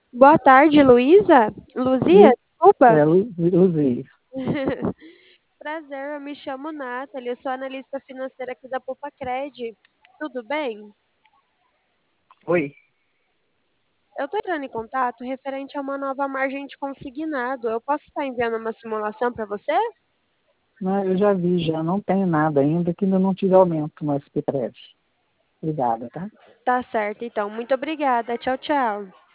Boa tarde, Luísa? Luzia, Lu- desculpa. Luzia. Prazer, eu me chamo Nathalie, eu sou analista financeira aqui da Cred. Tudo bem? Oi. Eu estou entrando em contato referente a uma nova margem de consignado. Eu posso estar enviando uma simulação para você? Não, eu já vi, já não tenho nada ainda, que ainda não tive aumento no SPPREV. Obrigada, tá? Tá certo, então. Muito obrigada. Tchau, tchau.